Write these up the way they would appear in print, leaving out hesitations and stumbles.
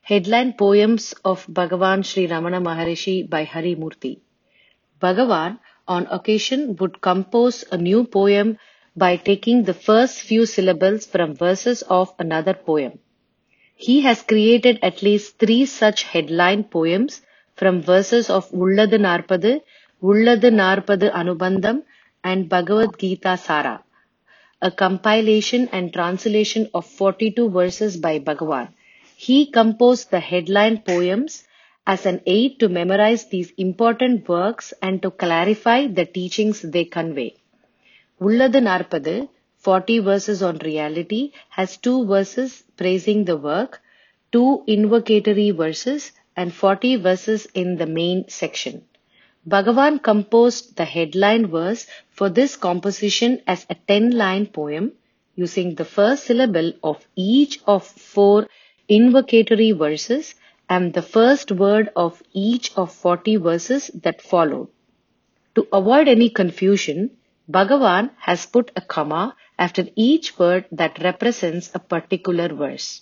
Headline Poems of Bhagavan Sri Ramana Maharishi by Hari Murthy. Bhagavan, on occasion, would compose a new poem by taking the first few syllables from verses of another poem. He has created at least 3 such headline poems from verses of Ullathu Narpadu, Ullathu Narpadu Anubandham, and Bhagavad Gita Sara, a compilation and translation of 42 verses by Bhagavan. He composed the headline poems as an aid to memorize these important works and to clarify the teachings they convey. Ullathu Narpadu, 40 verses on reality, has 2 verses praising the work, 2 invocatory verses, and 40 verses in the main section. Bhagavan composed the headline verse for this composition as a 10-line poem, using the first syllable of each of 4 invocatory verses and the first word of each of 40 verses that followed. To avoid any confusion, Bhagavan has put a comma after each word that represents a particular verse.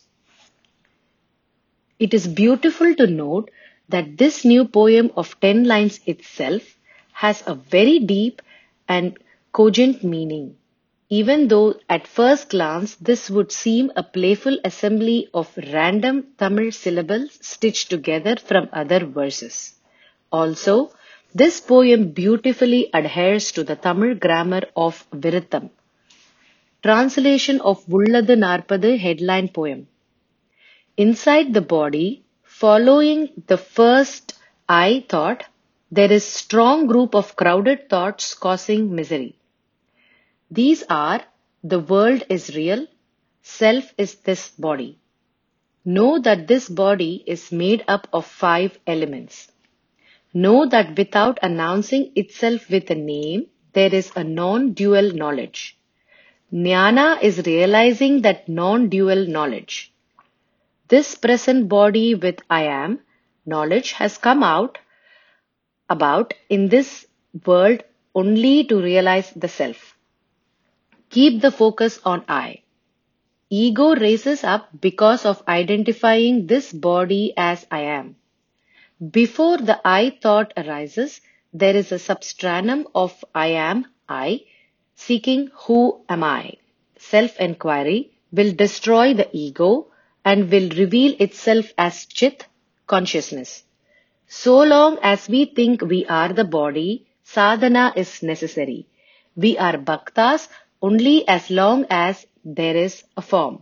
It is beautiful to note that this new poem of 10 lines itself has a very deep and cogent meaning, even though at first glance this would seem a playful assembly of random Tamil syllables stitched together from other verses. Also, this poem beautifully adheres to the Tamil grammar of Virutham. Translation of Ullathu Narpadu headline poem. Inside the body, following the first I thought, there is strong group of crowded thoughts causing misery. These are: the world is real, self is this body. Know that this body is made up of 5 elements. Know that without announcing itself with a name, there is a non-dual knowledge. Jnana is realizing that non-dual knowledge. This present body with I am knowledge has come about in this world only to realize the self. Keep the focus on I. Ego raises up because of identifying this body as I am. Before the I thought arises, there is a substranum of I am I, seeking who am I. Self-enquiry will destroy the ego and will reveal itself as Chit, consciousness. So long as we think we are the body, sadhana is necessary. We are bhaktas only as long as there is a form.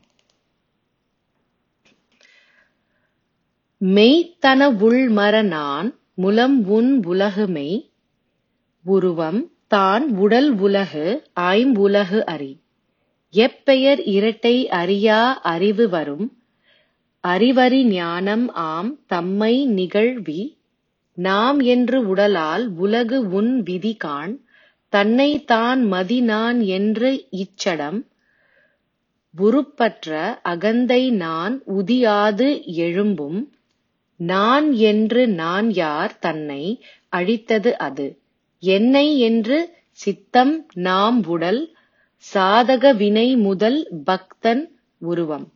மெய்த்தன உள்மற நான் முலம் உன் உலகு மெய் உருவம் தான் உடல் உலகு ஐம்புலகு அறி எப்பெயர் இரட்டை அறியா அறிவு வரும் அறிவறி ஞானம் ஆம் தம்மை நிகழ்வி நாம் என்று உடலால் உலகு உன் விதி காண் தன்னை தான் மதி நான் என்று இச்சடம் உருப்பற்ற அகந்தை நான் உதியாது எழும்பும் நான் என்று நான் யார் தன்னை அழித்தது அது என்னை என்று சித்தம் நாம் உடல் சாதக வினை முதல் பக்தன் உருவம்.